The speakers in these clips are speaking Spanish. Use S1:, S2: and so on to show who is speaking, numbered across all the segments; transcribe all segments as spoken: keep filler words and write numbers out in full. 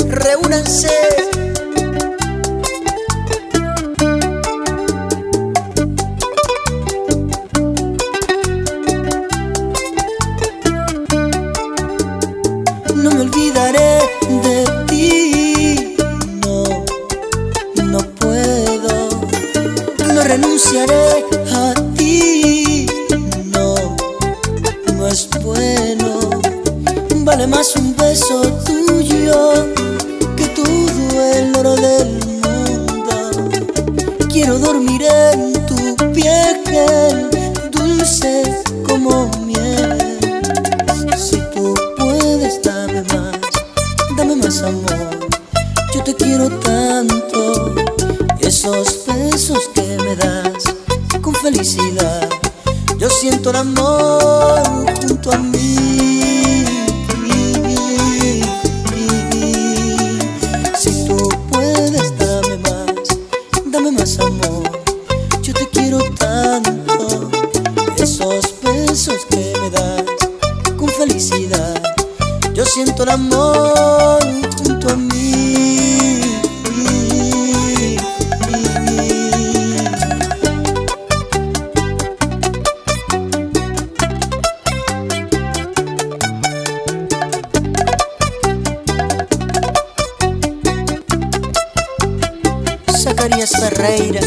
S1: reúnanse. No me olvidaré de ti, no, no puedo. No renunciaré a ti, no, no es bueno. Vale más un beso tuyo que todo el oro del mundo. Quiero dormir en tu piel, dulce como miel. Si tú puedes, dame más, dame más amor. Yo te quiero tanto, esos besos que me das con felicidad. Yo siento el amor junto a mí. Si tú puedes, dame más, dame más amor. Yo te quiero tanto, esos besos que me das con felicidad. Yo siento el amor junto a mí. Zacarías Ferreira.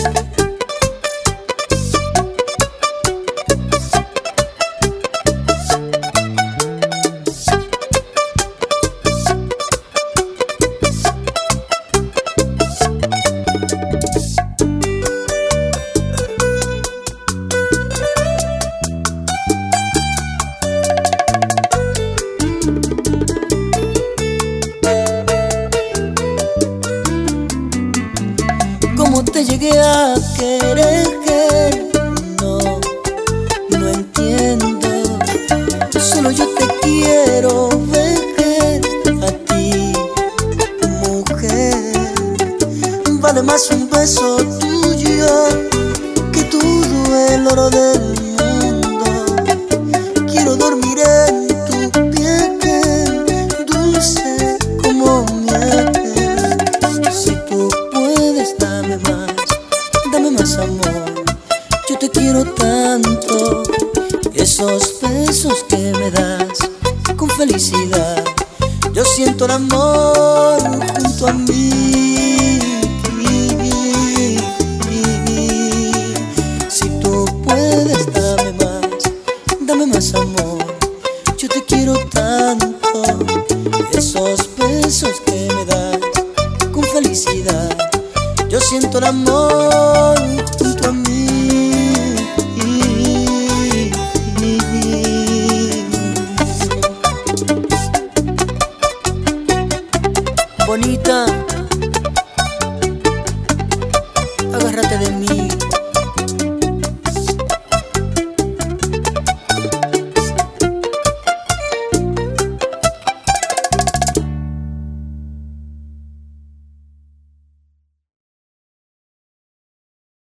S1: ¿Cómo te llegué a querer? No, no entiendo. Solo yo te quiero ver a ti, mujer. Vale más un beso tuyo que todo el oro del mundo. Quiero dormir en tu piel, dulce como miel. Si tú puedes, dame más, dame más amor. Yo te quiero tanto, esos besos que me das con felicidad. Yo siento el amor junto a mí. Si tú puedes, dame más, dame más amor. Yo te quiero tanto, esos besos que me das con felicidad. Yo siento el amor junto a mí. Bonita, agárrate de mí.